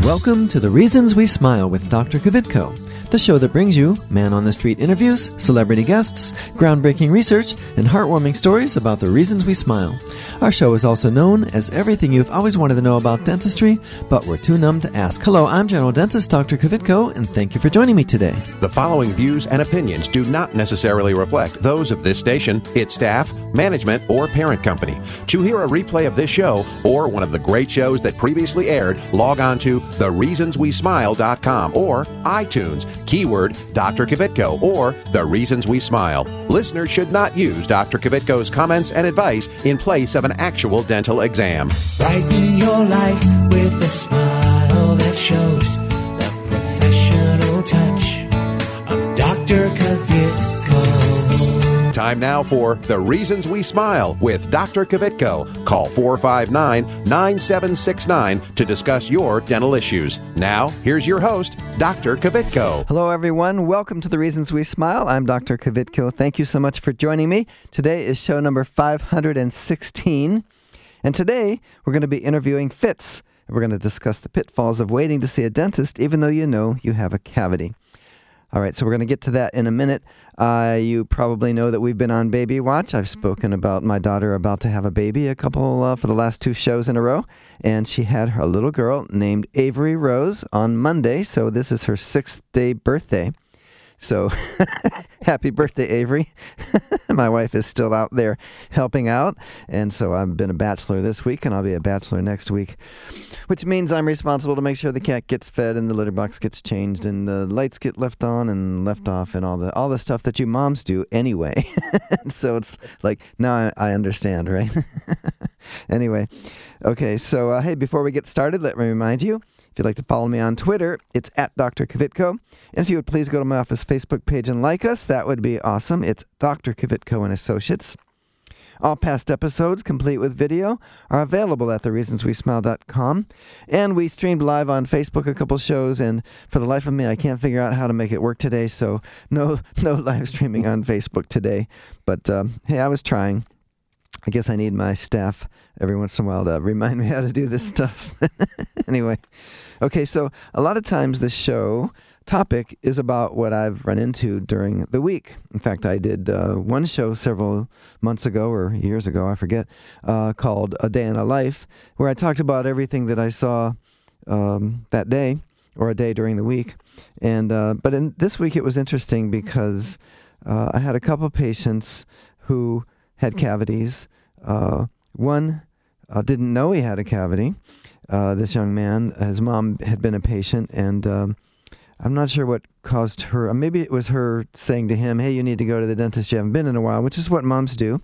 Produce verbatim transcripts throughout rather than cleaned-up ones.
Welcome to The Reasons We Smile with Doctor Kvitko, the show that brings you man-on-the-street interviews, celebrity guests, groundbreaking research, and heartwarming stories about the reasons we smile. Our show is also known as everything you've always wanted to know about dentistry, but were too numb to ask. Hello, I'm General Dentist Doctor Kvitko, and thank you for joining me today. The following views and opinions do not necessarily reflect those of this station, its staff, management, or parent company. To hear a replay of this show or one of the great shows that previously aired, log on to the reasons we smile dot com or iTunes, keyword Doctor Kvitko or The Reasons We Smile. Listeners should not use Doctor Kvitko's comments and advice in place of an actual dental exam. Brighten your life with a smile that shows the professional touch of Doctor Kvitko. Time now for The Reasons We Smile with Doctor Kvitko. Call four five nine, nine seven six nine to discuss your dental issues. Now, here's your host, Doctor Kvitko. Hello, everyone. Welcome to The Reasons We Smile. I'm Doctor Kvitko. Thank you so much for joining me. Today is show number five hundred sixteen, and today we're going to be interviewing Fitz. We're going to discuss the pitfalls of waiting to see a dentist even though you know you have a cavity. All right, so we're going to get to that in a minute. Uh, you probably know that we've been on Baby Watch. I've spoken about my daughter about to have a baby a couple uh, for the last two shows in a row, and she had her little girl named Avery Rose on Monday, so this is her sixth day birthday. So, happy birthday, Avery. My wife is still out there helping out, and so I've been a bachelor this week, and I'll be a bachelor next week, which means I'm responsible to make sure the cat gets fed and the litter box gets changed and the lights get left on and left off and all the all the stuff that you moms do anyway. So it's like, now I, I understand, right? Anyway, okay, so uh, hey, before we get started, let me remind you, if you'd like to follow me on Twitter, it's at Doctor Kvitko. And if you would please go to my office Facebook page and like us, that would be awesome. It's Doctor Kvitko and Associates. All past episodes, complete with video, are available at the reasons we smile dot com. And we streamed live on Facebook a couple shows, and for the life of me, I can't figure out how to make it work today, so no no live streaming on Facebook today. But um, hey, I was trying. I guess I need my staff every once in a while to remind me how to do this stuff. Anyway, okay, so a lot of times the show topic is about what I've run into during the week. In fact, I did uh, one show several months ago or years ago, I forget, uh, called A Day in a Life, where I talked about everything that I saw um, that day or a day during the week. And uh, but in this week it was interesting because uh, I had a couple patients who had cavities. Uh, one uh, didn't know he had a cavity. Uh, this young man, his mom had been a patient, and um, I'm not sure what caused her. Uh, maybe it was her saying to him, hey, you need to go to the dentist. You haven't been in a while, which is what moms do.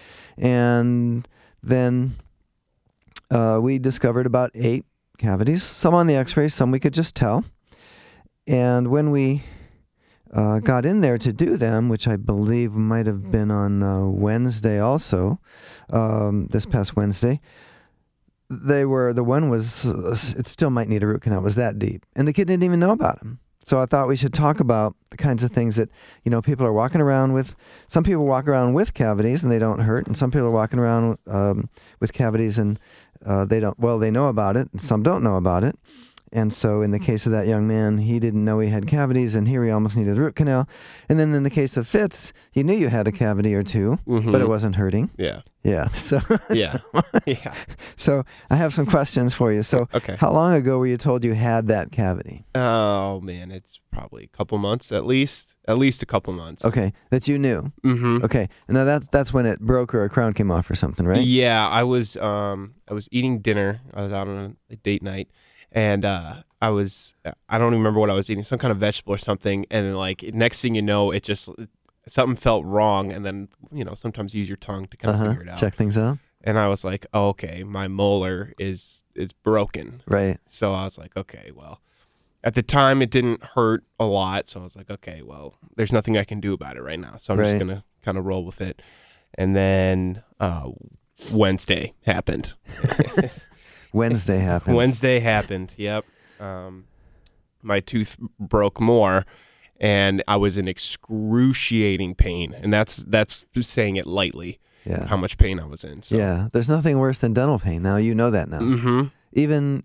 And then uh, we discovered about eight cavities, some on the x-rays, some we could just tell. And when we Uh, got in there to do them, which I believe might have been on uh, Wednesday also, um, this past Wednesday. They were, the one was, uh, it still might need a root canal, it was that deep. And the kid didn't even know about him. So I thought we should talk about the kinds of things that, you know, people are walking around with. Some people walk around with cavities and they don't hurt, and some people are walking around um, with cavities and uh, they don't, well, they know about it, and some don't know about it. And so in the case of that young man, he didn't know he had cavities, and here he almost needed a root canal. And then in the case of Fitz, he knew you had a cavity or two, mm-hmm. but it wasn't hurting. Yeah. Yeah. So, yeah. so, yeah. So I have some questions for you. So okay. How long ago were you told you had that cavity? Oh, man, it's probably a couple months at least. At least a couple months. Okay. That you knew? Mm-hmm. Okay. And now that's that's when it broke or a crown came off or something, right? Yeah. I was, um, I was eating dinner. I was out on a date night. And uh, I was, I don't even remember what I was eating, some kind of vegetable or something. And then, like, next thing you know, it just, something felt wrong. And then, you know, sometimes you use your tongue to kind of uh-huh. figure it out. Check things out. And I was like, oh, okay, my molar is is broken. Right. So I was like, okay, well, at the time it didn't hurt a lot. So I was like, okay, well, there's nothing I can do about it right now. So I'm right. just going to kind of roll with it. And then uh, Wednesday happened. Wednesday happened. Wednesday happened. Yep. Um, my tooth broke more, and I was in excruciating pain, and that's that's saying it lightly. Yeah. How much pain I was in. So. Yeah. There's nothing worse than dental pain. Now you know that now. Mm-hmm. Even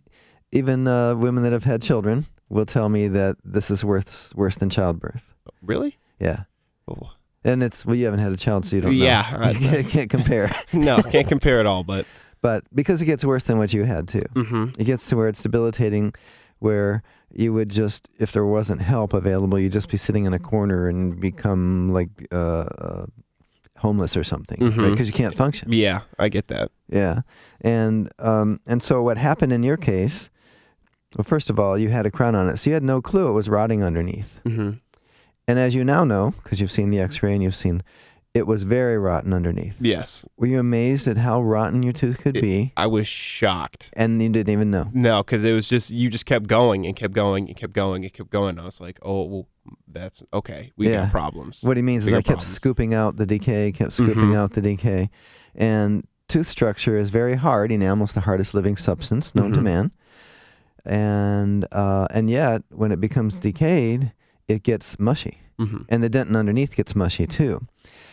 even uh, women that have had children will tell me that this is worse worse than childbirth. Really? Yeah. Oh. And it's, well, you haven't had a child, so you don't know. Yeah. I, You can't, can't compare. no, can't compare at all, but. But because it gets worse than what you had, too. Mm-hmm. It gets to where it's debilitating, where you would just, if there wasn't help available, you'd just be sitting in a corner and become like uh, uh, homeless or something, Mhm. right? Because you can't function. Yeah, I get that. Yeah. And um, and so what happened in your case, well, first of all, you had a crown on it, so you had no clue it was rotting underneath. Mm-hmm. And as you now know, because you've seen the x-ray and you've seen, it was very rotten underneath. Yes. Were you amazed at how rotten your tooth could It- be? I was shocked. And you didn't even know. No, because it was just, you just kept going and kept going and kept going and kept going. I was like, oh, well, that's okay. We Yeah. got problems. What he means is Bigger I kept problems. scooping out the decay, kept scooping Mhm. out the decay. And tooth structure is very hard. Enamel's the hardest living substance known to Mhm. man. And uh, and yet, when it becomes decayed, it gets mushy. Mm-hmm. And the dentin underneath gets mushy too.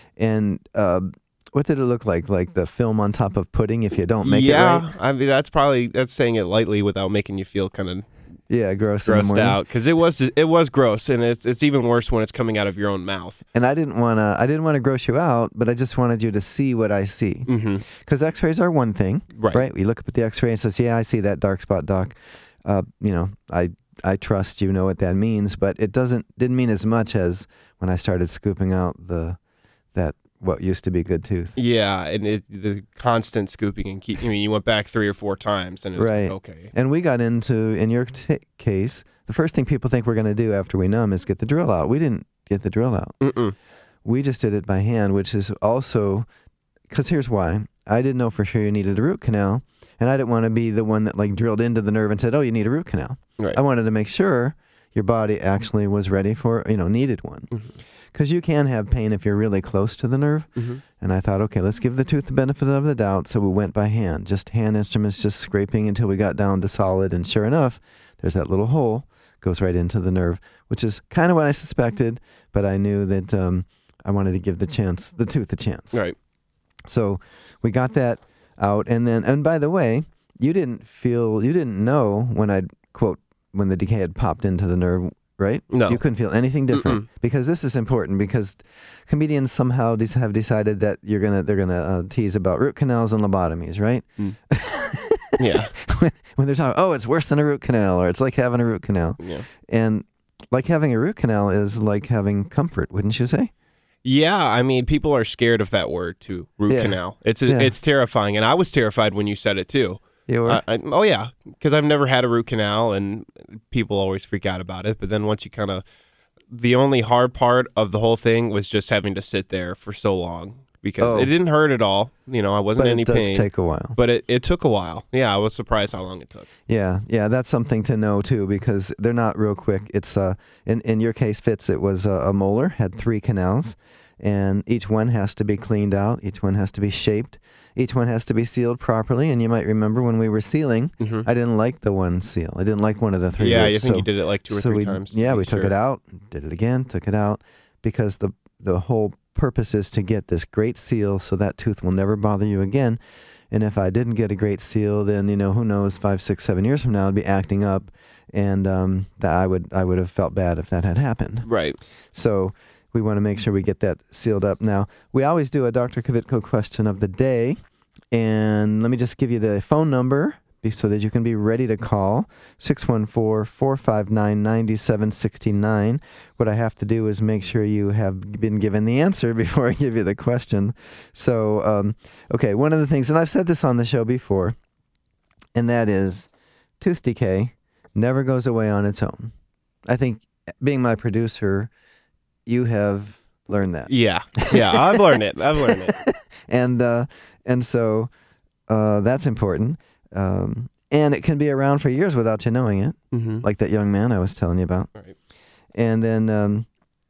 And uh, what did it look like? Like the film on top of pudding if you don't make yeah, it right? I mean, that's probably, that's saying it lightly without making you feel kind of Yeah, gross in the grossed morning. out. Because it was, it was gross, and it's it's even worse when it's coming out of your own mouth. And I didn't want to I didn't want to gross you out, but I just wanted you to see what I see. Mm-hmm. Because x-rays are one thing, Right. right? We look up at the x-ray and says, yeah, I see that dark spot, doc. Uh, you know, I I trust you know what that means, but it doesn't didn't mean as much as when I started scooping out the that what used to be good tooth. Yeah, and it, the constant scooping and keep. I mean, you went back three or four times, and it was Right. like, okay. And we got into, in your t- case, the first thing people think we're going to do after we numb is get the drill out. We didn't get the drill out. Mm-mm. We just did it by hand, which is also, because here's why. I didn't know for sure you needed a root canal, and I didn't want to be the one that like drilled into the nerve and said, oh, you need a root canal. Right. I wanted to make sure your body actually was ready for, you know, needed one. Because you can have pain if you're really close to the nerve. Mm-hmm. And I thought, okay, let's give the tooth the benefit of the doubt. So we went by hand, just hand instruments, just scraping until we got down to solid. And sure enough, there's that little hole, goes right into the nerve, which is kind of what I suspected. But I knew that um, I wanted to give the chance, the tooth a chance. Right. So we got that out. And then, and by the way, you didn't feel, you didn't know when I'd, quote, when the decay had popped into the nerve, right? No. You couldn't feel anything different. Mm-mm. Because this is important, because comedians somehow de- have decided that you're gonna they're gonna uh, tease about root canals and lobotomies, right? Mm. Yeah. when, when they're talking, oh, it's worse than a root canal, or it's like having a root canal. Yeah. And like having a root canal is like having comfort, wouldn't you say? Yeah, I mean, people are scared of that word too, root Yeah. canal. It's a, Yeah. it's terrifying, and I was terrified when you said it too. You were? I, I, oh yeah, because I've never had a root canal, and people always freak out about it. But then once you kind of, the only hard part of the whole thing was just having to sit there for so long, because Oh. it didn't hurt at all. You know, I wasn't but in any it does pain. take a while. But it, it took a while. Yeah, I was surprised how long it took. Yeah, yeah, that's something to know too, because they're not real quick. It's uh, in in your case, Fitz, it was a, a molar, had three canals, and each one has to be cleaned out. Each one has to be shaped. Each one has to be sealed properly. And you might remember when we were sealing, Mhm. I didn't like the one seal. I didn't like one of the three. Yeah, roots, I think so- you did it like two or so three we, times. to Yeah, be we took sure. it out, did it again, took it out, because the the whole purpose is to get this great seal so that tooth will never bother you again. And if I didn't get a great seal, then, you know, who knows, five, six, seven years from now, I'd be acting up, and um, that I would I would have felt bad if that had happened. Right. So we want to make sure we get that sealed up. Now, we always do a Doctor Kvitko question of the day, and let me just give you the phone number be- so that you can be ready to call, six one four, four five nine, nine seven six nine. What I have to do is make sure you have been given the answer before I give you the question. So, um, okay, one of the things, and I've said this on the show before, and that is tooth decay never goes away on its own. I think, being my producer, you have learned that. Yeah. Yeah, I've learned it. I've learned it. And uh, and so uh, that's important. Um, and it can be around for years without you knowing it, Mm-hmm. like that young man I was telling you about. Right. And then um,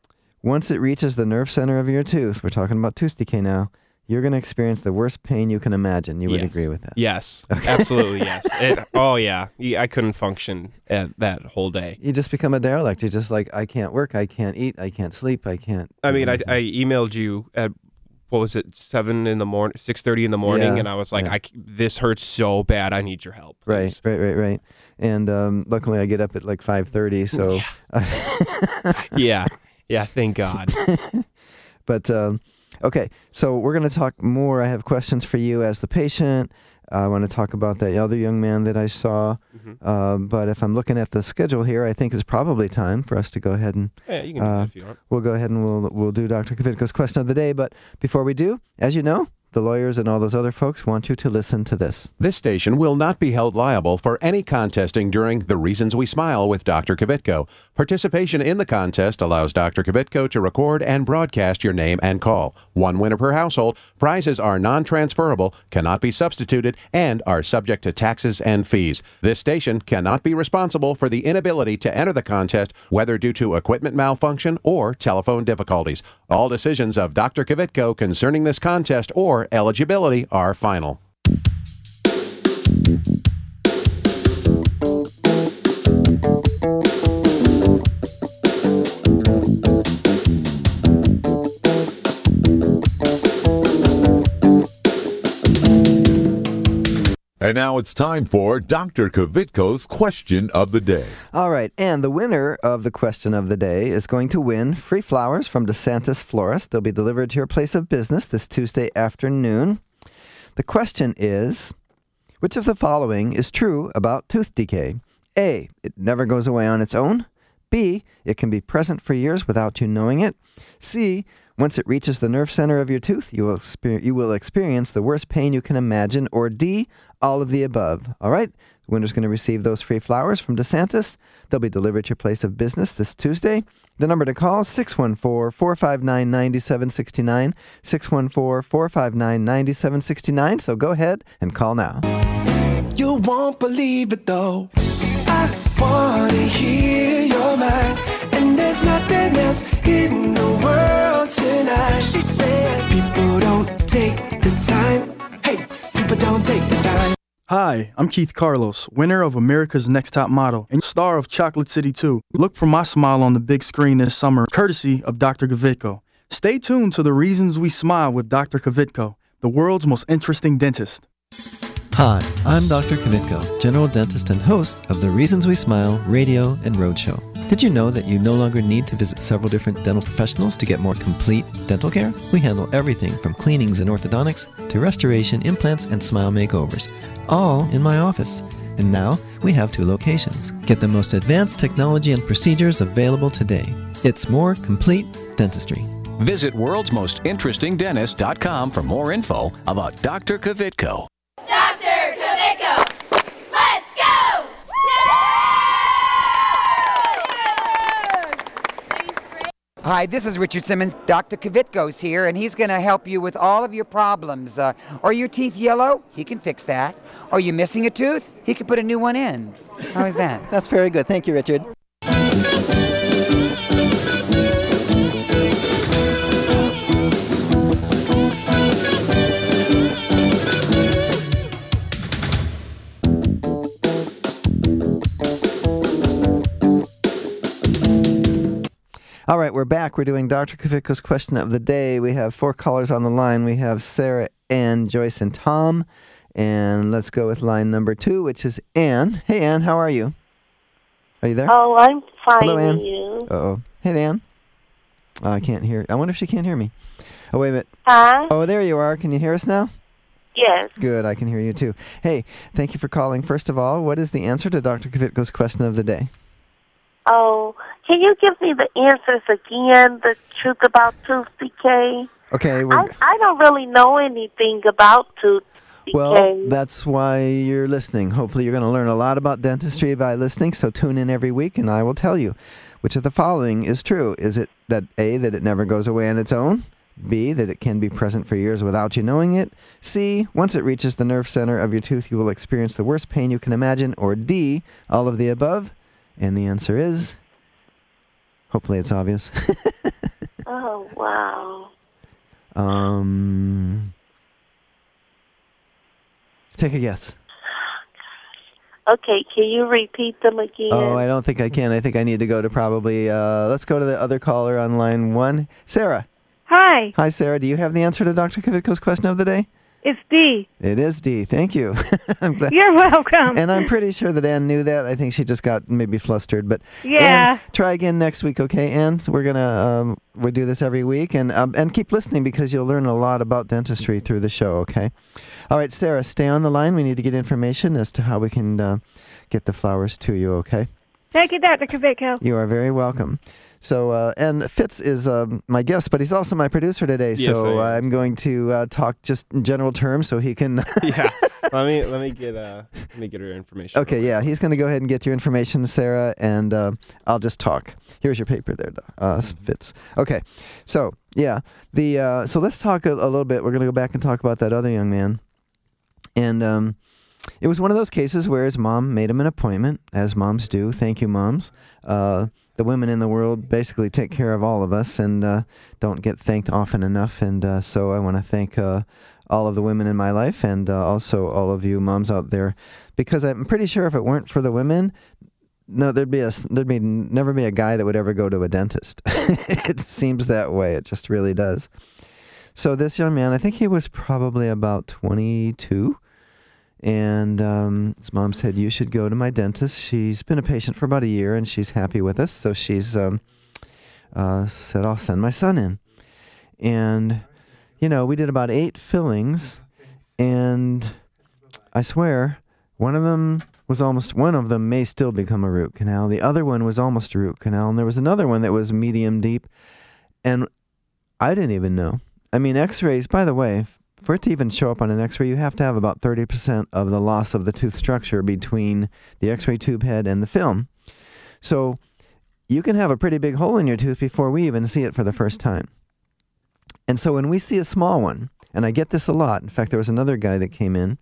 once it reaches the nerve center of your tooth, we're talking about tooth decay now, you're going to experience the worst pain you can imagine. You would Yes. agree with that? Yes, absolutely, yes. It, oh, yeah. Yeah, I couldn't function at that whole day. You just become a derelict. You're just like, I can't work, I can't eat, I can't sleep, I can't. I do mean, I, anything." I emailed you at what was it, seven in the morning, six thirty in the morning, Yeah, and I was like, yeah. I c this hurts so bad. I need your help. Right, please." right, right, right. And um, luckily, I get up at like five thirty. So, Yeah, yeah. Thank God. but um, okay. So we're going to talk more. I have questions for you as the patient. I want to talk about that other young man that I saw. Mhm. Um, but if I'm looking at the schedule here, I think it's probably time for us to go ahead and Yeah, you can do Uh, that if you want. we'll go ahead and we'll we'll do Doctor Kvitko's question of the day. But before we do, as you know, the lawyers and all those other folks want you to listen to this. This station will not be held liable for any contesting during The Reasons We Smile with Doctor Kvitko. Participation in the contest allows Doctor Kvitko to record and broadcast your name and call. One winner per household. Prizes are non-transferable, cannot be substituted, and are subject to taxes and fees. This station cannot be responsible for the inability to enter the contest, whether due to equipment malfunction or telephone difficulties. All decisions of Doctor Kvitko concerning this contest or eligibility are final. And now it's time for Doctor Kvitko's question of the day. All right, and the winner of the question of the day is going to win free flowers from DeSantis Florist. They'll be delivered to your place of business this Tuesday afternoon. The question is, which of the following is true about tooth decay? A, it never goes away on its own. B, it can be present for years without you knowing it. C, once it reaches the nerve center of your tooth, you will, exper- you will experience the worst pain you can imagine. Or D, all of the above. All right? The winner's going to receive those free flowers from DeSantis. They'll be delivered to your place of business this Tuesday. The number to call is six one four, four five nine, nine seven six nine, six one four, four five nine, nine seven six nine. So go ahead and call now. You won't believe it though. I wanna hear your mind, and there's nothing else in the world tonight. She said, people don't take the time. Hey, people don't take the time. Hi, I'm Keith Carlos, winner of America's Next Top Model and star of Chocolate City two. Look for my smile on the big screen this summer, courtesy of Doctor Kvitko. Stay tuned to The Reasons We Smile with Doctor Kvitko, the world's most interesting dentist. Hi, I'm Doctor Kvitko, general dentist and host of the Reasons We Smile radio and roadshow. Did you know that you no longer need to visit several different dental professionals to get more complete dental care? We handle everything from cleanings and orthodontics to restoration, implants, and smile makeovers, all in my office. And now we have two locations. Get the most advanced technology and procedures available today. It's more complete dentistry. Visit worlds most interesting dentist dot com for more info about Doctor Kvitko. Doctor Kvitko, let's go! Hi, this is Richard Simmons. Doctor Kvitko's here, and he's going to help you with all of your problems. Uh, are your teeth yellow? He can fix that. Are you missing a tooth? He can put a new one in. How is that? That's very good. Thank you, Richard. All right, we're back. We're doing Doctor Kvitko's question of the day. We have four callers on the line. We have Sarah, Ann, Joyce, and Tom. And let's go with line number two, which is Ann. Hey, Ann, how are you? Are you there? Oh, I'm fine. Hello, Ann. And you? Uh-oh. Hey, Ann. Oh, I can't hear. I wonder if she can't hear me. Oh, wait a minute. Huh? Oh, there you are. Can you hear us now? Yes. Good. I can hear you, too. Hey, thank you for calling. First of all, what is the answer to Doctor Kvitko's question of the day? Oh, can you give me the answers again, the truth about tooth decay? Okay. We're, I, I don't really know anything about tooth decay. well, that's why you're listening. Hopefully you're going to learn a lot about dentistry by listening, so tune in every week and I will tell you which of the following is true. Is it that A, that it never goes away on its own? B, that it can be present for years without you knowing it? C, once it reaches the nerve center of your tooth, you will experience the worst pain you can imagine? Or D, all of the above? And the answer is, hopefully it's obvious. Oh, wow. um, take a guess. Okay, can you repeat them again? Oh, I don't think I can. I think I need to go to probably, uh, let's go to the other caller on line one. Sarah, Hi. Hi, Sarah. Do you have the answer to Doctor Kvitko's question of the day? It's D. It is D. Thank you. I'm glad. You're welcome. And I'm pretty sure that Ann knew that. I think she just got maybe flustered. But Yeah. Ann, try again next week, okay, Ann? We're gonna um, we do this every week, and um, and keep listening because you'll learn a lot about dentistry through the show. Okay. All right, Sarah, stay on the line. We need to get information as to how we can uh, get the flowers to you. Okay. Thank you, Doctor Kvitko. You are very welcome. So, uh, and Fitz is um, my guest, but he's also my producer today. Yes, so I am. I'm going to uh, talk just in general terms so he can. yeah. Let me let me get uh let me get her information. Okay, yeah, he's going to go ahead and get your information, Sarah, and uh, I'll just talk. Here's your paper there, uh, Fitz. Okay, so yeah, the uh, so let's talk a, a little bit. We're going to go back and talk about that other young man, and um, it was one of those cases where his mom made him an appointment, as moms do. Thank you, moms. Uh, the women in the world basically take care of all of us and uh, don't get thanked often enough, and uh, so I want to thank uh, all of the women in my life and uh, also all of you moms out there, because I'm pretty sure if it weren't for the women, no, there'd be a there'd be never be a guy that would ever go to a dentist. It seems that way. It just really does. So this young man, I think he was probably about twenty-two. And um, his mom said, you should go to my dentist. She's been a patient for about a year, and she's happy with us. So she's um, uh, said, I'll send my son in. And, you know, we did about eight fillings. And I swear, one of them was almost, one of them may still become a root canal. The other one was almost a root canal. And there was another one that was medium deep. And I didn't even know. I mean, x-rays, by the way, for it to even show up on an x-ray, you have to have about thirty percent of the loss of the tooth structure between the x-ray tube head and the film. So you can have a pretty big hole in your tooth before we even see it for the first time. And so when we see a small one, and I get this a lot. In fact, there was another guy that came in,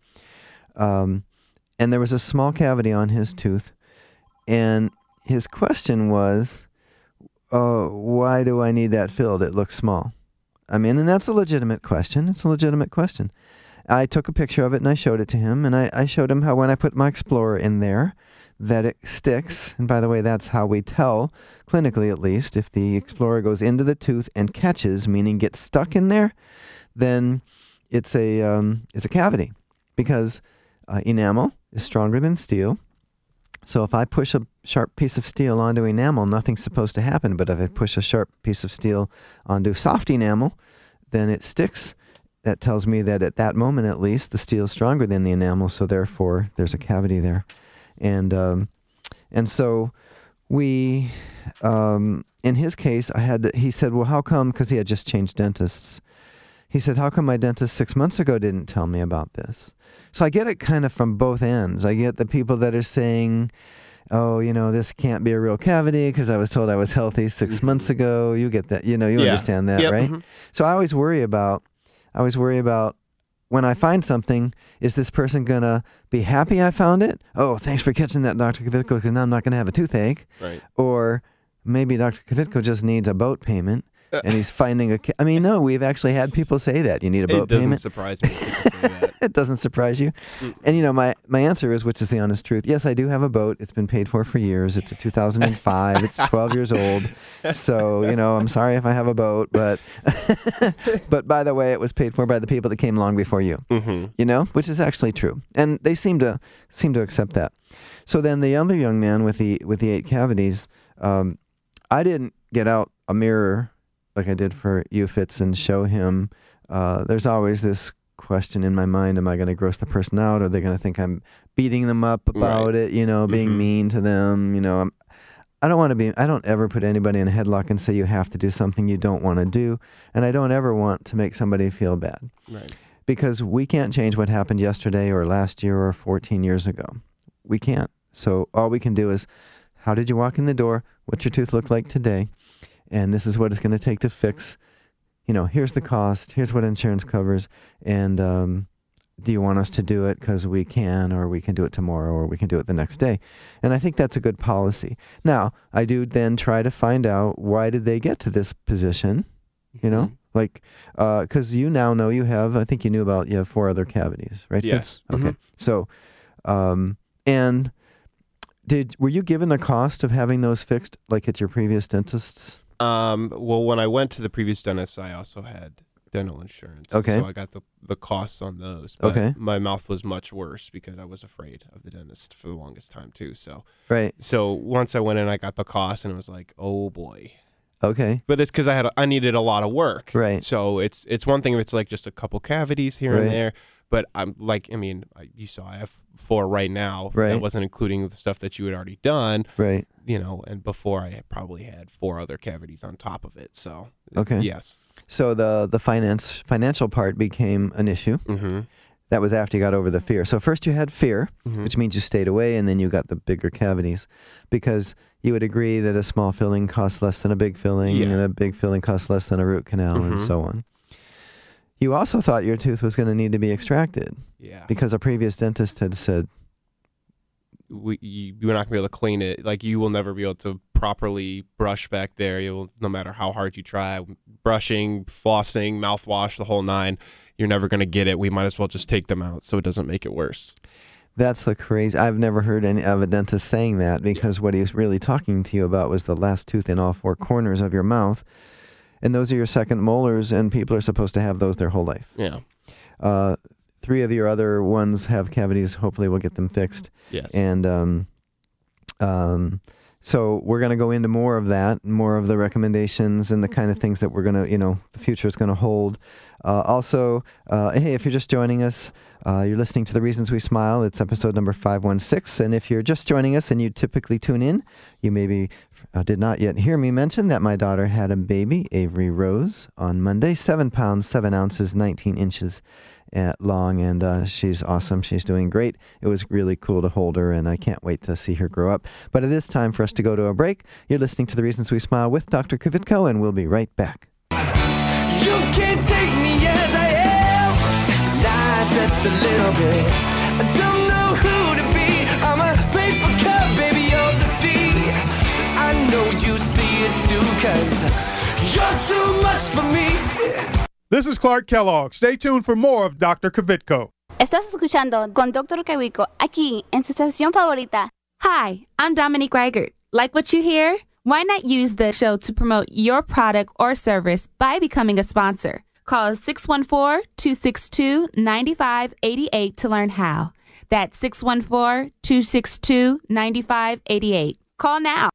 um, and there was a small cavity on his tooth. And his question was, uh, why do I need that filled? It looks small. I mean, and that's a legitimate question. It's a legitimate question. I took a picture of it and I showed it to him, and I, I showed him how when I put my Explorer in there, that it sticks. And by the way, that's how we tell, clinically at least, if the Explorer goes into the tooth and catches, meaning gets stuck in there, then it's a um, it's a cavity, because uh, enamel is stronger than steel. So if I push a sharp piece of steel onto enamel, nothing's supposed to happen. But if I push a sharp piece of steel onto soft enamel, then it sticks. That tells me that at that moment, at least, the steel is stronger than the enamel. So therefore, there's a cavity there. And um, and so we, um, in his case, I had to, he said, well, how come? Because he had just changed dentists. He said, how come my dentist six months ago didn't tell me about this? So I get it kind of from both ends. I get the people that are saying, oh, you know, this can't be a real cavity because I was told I was healthy six months ago. You get that. You know, you Yeah. understand that, Yep, right? mhm. So I always worry about, I always worry about when I find something, is this person going to be happy I found it? Oh, thanks for catching that, Doctor Kvitko, because now I'm not going to have a toothache. Right. Or maybe Doctor Kvitko just needs a boat payment. And he's finding a. Ca- I mean, no, we've actually had people say that. You need a boat It doesn't payment. surprise me when people say that. It doesn't surprise you. And, you know, my, my answer is, which is the honest truth. Yes, I do have a boat. It's been paid for for years. It's a two thousand five. It's twelve years old. So, you know, I'm sorry if I have a boat. But, but by the way, it was paid for by the people that came along before you. Mhm. You know, which is actually true. And they seem to seem to accept that. So then the other young man with the with the eight cavities, um, I didn't get out a mirror like I did for you, Fitz, and show him. Uh, there's always this question in my mind: am I going to gross the person out? Or are they going to think I'm beating them up about Right. it? You know, being Mhm. mean to them. You know, I'm, I don't want to be. I don't ever put anybody in a headlock and say you have to do something you don't want to do, and I don't ever want to make somebody feel bad. Right. Because we can't change what happened yesterday or last year or fourteen years ago. We can't. So all we can do is, how did you walk in the door? What's your tooth look like today? And this is what it's going to take to fix. You know, here's the cost. Here's what insurance covers. And um, do you want us to do it because we can, or we can do it tomorrow, or we can do it the next day? And I think that's a good policy. Now, I do then try to find out, why did they get to this position? You know, like, because you now know you have, I think you knew about, you have four other cavities, right? Yes. Fitz? Okay. So, um, and did, were you given the cost of having those fixed, like at your previous dentist's? Um, well, when I went to the previous dentist, I also had dental insurance. Okay. So I got the the costs on those. But Okay. my mouth was much worse because I was afraid of the dentist for the longest time too. So Right. So once I went in, I got the cost, and it was like, oh boy. Okay. But it's because I had a, I needed a lot of work. Right. So it's it's one thing if it's like just a couple cavities here Right. and there. But I'm like, I mean, I, you saw I have four right now. Right. That wasn't including the stuff that you had already done. Right. You know, and before I had probably had four other cavities on top of it. So, Okay. yes. So the the finance financial part became an issue. Mm-hmm. That was after you got over the fear. So first you had fear, Mhm. which means you stayed away, and then you got the bigger cavities, because you would agree that a small filling costs less than a big filling, Yeah. and a big filling costs less than a root canal, and Mhm. so on. You also thought your tooth was going to need to be extracted. Yeah. Because a previous dentist had said, We, you, you're not gonna be able to clean it. Like you will never be able to properly brush back there. You'll, no matter how hard you try, brushing, flossing, mouthwash, the whole nine, you're never gonna get it. We might as well just take them out so it doesn't make it worse. that's the crazy. I've never heard any of a dentist saying that, because what he was really talking to you about was the last tooth in all four corners of your mouth. And those are your second molars, and people are supposed to have those their whole life. Yeah. Uh, three of your other ones have cavities. Hopefully we'll get them fixed. Yes. And um, um, so we're going to go into more of that, more of the recommendations and the kind of things that we're going to, you know, the future is going to hold. Uh, also, uh, hey, if you're just joining us, uh, you're listening to The Reasons We Smile. It's episode number five one six. And if you're just joining us and you typically tune in, you maybe uh, did not yet hear me mention that my daughter had a baby, Avery Rose, on Monday, seven pounds, seven ounces, nineteen inches. Uh, long, and uh, she's awesome. She's doing great. It was really cool to hold her, and I can't wait to see her grow up. But it is time for us to go to a break. You're listening to The Reasons We Smile with Doctor Kvitko, and we'll be right back. You can take me as I am, not just a little bit. I don't know who to be. I'm a paper cup, baby, of the sea. I know you see it too, cause you're too much for me. This is Clark Kellogg. Stay tuned for more of Doctor Kvitko. Estás escuchando con Doctor Kvitko aquí en su estación favorita. Hi, I'm Dominique Reichert. Like what you hear? Why not use the show to promote your product or service by becoming a sponsor? Call six one four, two six two, nine five eight eight to learn how. That's six one four, two six two, nine five eight eight. Call now.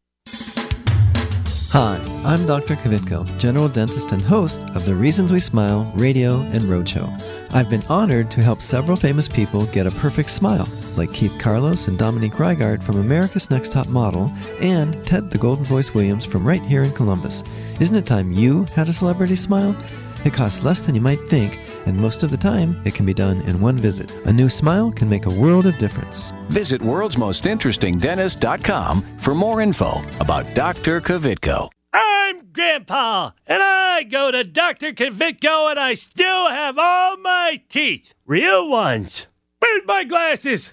Hi, I'm Doctor Kvitko, general dentist and host of the Reasons We Smile radio and roadshow. I've been honored to help several famous people get a perfect smile, like Keith Carlos and Dominique Reigard from America's Next Top Model, and Ted the Golden Voice Williams from right here in Columbus. Isn't it time you had a celebrity smile? It costs less than you might think, and most of the time, it can be done in one visit. A new smile can make a world of difference. Visit worlds most interesting dentist dot com for more info about Doctor Kvitko. I'm Grandpa, and I go to Doctor Kvitko, and I still have all my teeth. Real ones. Where's my glasses?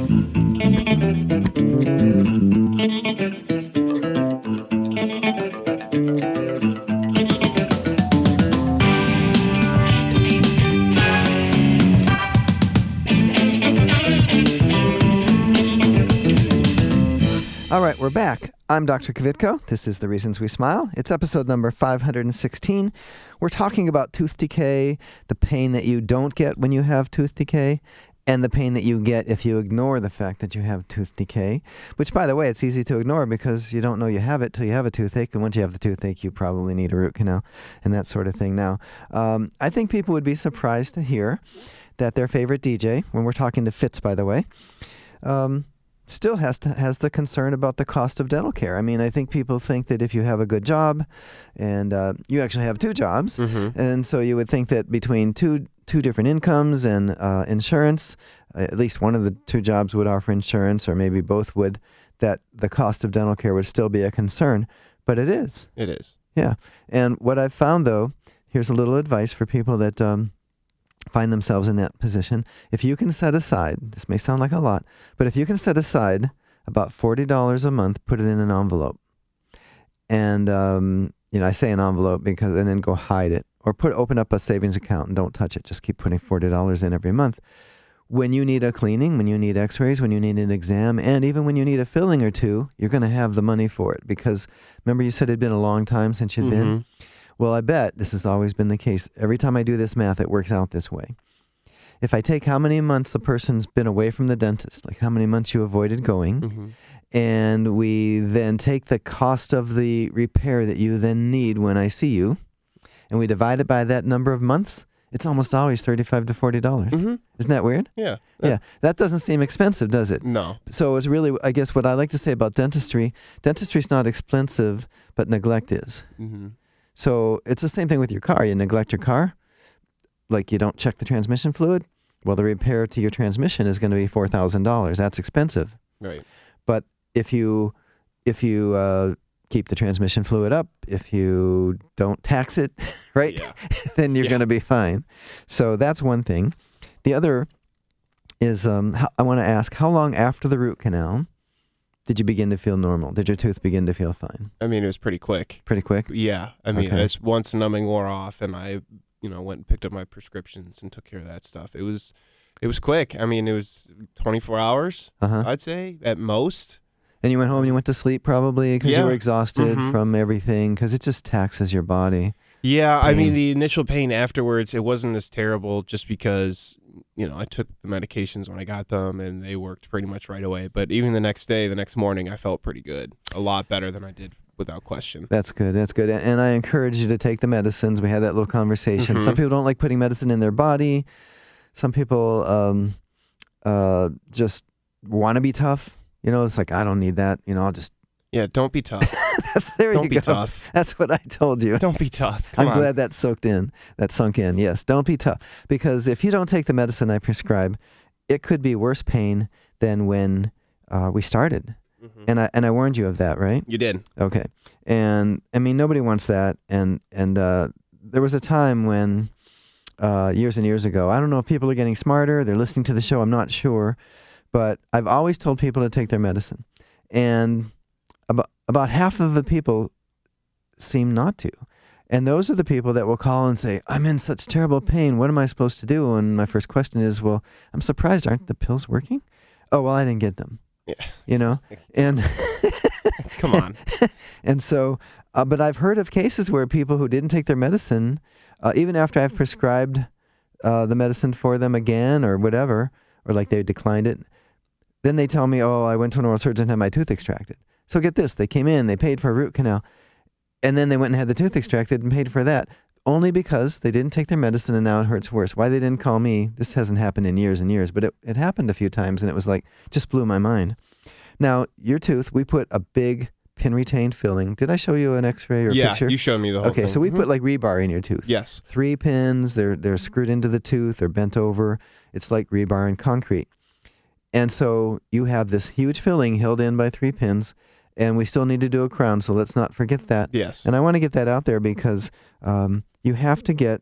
All right, we're back. I'm Doctor Kvitko. This is The Reasons We Smile. It's episode number five hundred sixteen. We're talking about tooth decay, the pain that you don't get when you have tooth decay, and the pain that you get if you ignore the fact that you have tooth decay, which, by the way, it's easy to ignore because you don't know you have it till you have a toothache, and once you have the toothache, you probably need a root canal and that sort of thing. Now, um, I think people would be surprised to hear that their favorite D J, when we're talking to Fitz, by the way, um, still has to has the concern about the cost of dental care. I mean, I think people think that if you have a good job, and uh, you actually have two jobs, Mm-hmm. and so you would think that between two two different incomes and uh, insurance, uh, at least one of the two jobs would offer insurance, or maybe both would, that the cost of dental care would still be a concern. But it is. It is. Yeah. And what I've found, though, here's a little advice for people that um, find themselves in that position. If you can set aside, this may sound like a lot, but if you can set aside about forty dollars a month, put it in an envelope. And, um, you know, I say an envelope because, and then go hide it. Or put open up a savings account and don't touch it. Just keep putting forty dollars in every month. when you need a cleaning, when you need x-rays, when you need an exam, and even when you need a filling or two, you're going to have the money for it. Because remember you said it'd been a long time since you'd Mm-hmm. been? Well, I bet this has always been the case. Every time I do this math, it works out this way. If I take how many months the person's been away from the dentist, like how many months you avoided going, Mm-hmm. and we then take the cost of the repair that you then need when I see you, and we divide it by that number of months, it's almost always thirty-five to forty dollars. Mm-hmm. Isn't that weird? Yeah. Yeah. That doesn't seem expensive, does it? No. So it's really, I guess what I like to say about dentistry, dentistry's not expensive, but neglect is. Mm-hmm. So it's the same thing with your car. You neglect your car, like you don't check the transmission fluid. Well, the repair to your transmission is going to be four thousand dollars. That's expensive. Right. But if you if you uh, keep the transmission fluid up, if you don't tax it, right, Yeah. then you're Yeah. going to be fine. So that's one thing. The other is um, how, I want to ask, how long after the root canal did you begin to feel normal? Did your tooth begin to feel fine? I mean, it was pretty quick. Pretty quick? Yeah. I mean, Okay. as once numbing wore off and I, you know, went and picked up my prescriptions and took care of that stuff. It was, it was quick. I mean, it was twenty-four hours, Uh-huh. I'd say, at most. And you went home and you went to sleep probably because you Yeah. were exhausted Mhm. from everything because it just taxes your body. Yeah, I mean, Pain. the initial pain afterwards, it wasn't as terrible just because, you know, I took the medications when I got them and they worked pretty much right away. But even the next day, the next morning, I felt pretty good. A lot better than I did without question. That's good. That's good. And- And I encourage you to take the medicines. We had that little conversation. Mhm. Some people don't like putting medicine in their body. Some people um, uh, just want to be tough. You know, it's like, I don't need that. You know, I'll just. Yeah, don't be tough. That's, there Don't you be go. tough. That's what I told you. Don't be tough. Come I'm on. glad that soaked in. That sunk in. Yes. Don't be tough. Because if you don't take the medicine I prescribe, it could be worse pain than when uh, we started. Mhm. And I and I warned you of that, right? You did. Okay. And I mean, nobody wants that. And and uh, there was a time when uh, years and years ago, I don't know if people are getting smarter, they're listening to the show, I'm not sure, but I've always told people to take their medicine. And about about half of the people seem not to. And those are the people that will call and say, I'm in such terrible pain. What am I supposed to do? And my first question is, well, I'm surprised. Aren't the pills working? Oh, well, I didn't get them. Yeah. You know? And Come on. and so, uh, but I've heard of cases where people who didn't take their medicine, uh, even after I've prescribed uh, the medicine for them again or whatever, or like they declined it, then they tell me, oh, I went to an oral surgeon and had my tooth extracted. So get this, they came in, they paid for a root canal, and then they went and had the tooth extracted and paid for that, only because they didn't take their medicine and now it hurts worse. Why they didn't call me, this hasn't happened in years and years, but it, it happened a few times and it was like, just blew my mind. Now, your tooth, we put a big pin retained filling. Did I show you an x-ray or a Yeah, picture? you showed me the whole okay, thing. so we Mhm. put like rebar in your tooth. Yes. Three pins, they're, they're screwed into the tooth, they're bent over. It's like rebar and concrete. And so you have this huge filling held in by three pins, and we still need to do a crown, so let's not forget that. Yes. And I want to get that out there because um, you have to get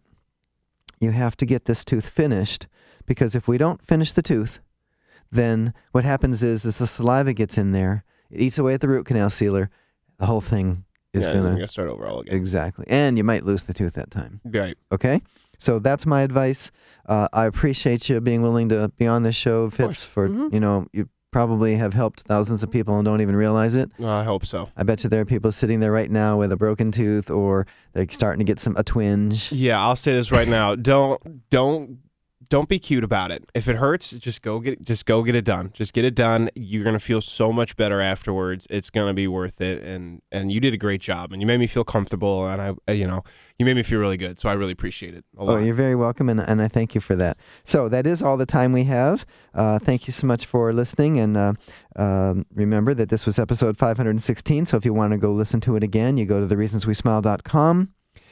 you have to get this tooth finished, because if we don't finish the tooth, then what happens is, is the saliva gets in there, it eats away at the root canal sealer, the whole thing is Yeah, going you're to gonna start over all again. Exactly. And you might lose the tooth that time. Right. Okay? So that's my advice. Uh, I appreciate you being willing to be on this show, Fitz, for, Mhm. you know, you probably have helped thousands of people and don't even realize it. I hope so. I bet you there are people sitting there right now with a broken tooth, or they're starting to get some a twinge. Yeah, I'll say this right now. Don't don't don't be cute about it. If it hurts, just go get just go get it done. Just get it done. You're gonna feel so much better afterwards. It's gonna be worth it. And and you did a great job. And you made me feel comfortable. And I, you know, you made me feel really good. So I really appreciate it a Oh, lot. you're very welcome, and, and I thank you for that. So that is all the time we have. Uh, thank you so much for listening, and uh, um, remember that this was episode five hundred sixteen, so if you want to go listen to it again, you go to the reasons we smile dot com.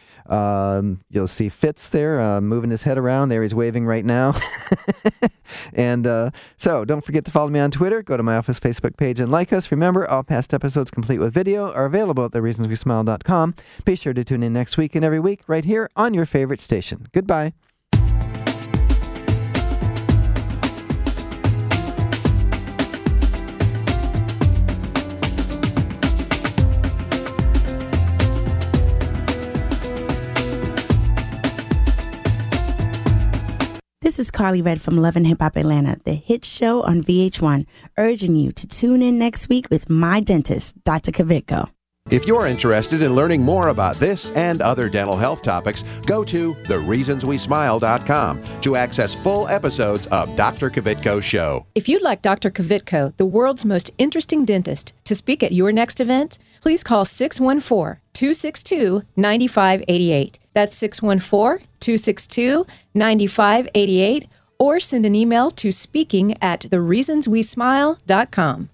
Um, you'll see Fitz there uh, moving his head around. There he's waving right now. And uh, so don't forget to follow me on Twitter. Go to my office Facebook page and like us. Remember, all past episodes complete with video are available at the reasons we smile dot com. Be sure to tune in next week and every week right here on your favorite station. Goodbye. This This is Carly Red from Love and Hip Hop Atlanta, the hit show on V H one, urging you to tune in next week with my dentist, Doctor Kavitko. If you're interested in learning more about this and other dental health topics, go to the reasons we smile dot com to access full episodes of Doctor Kavitko's show. If you'd like Doctor Kavitko, the world's most interesting dentist, to speak at your next event, please call six one four, two six two, nine five eight eight. That's six one four, two six two, nine five eight eight, or send an email to speaking at the reasons we smile dot com.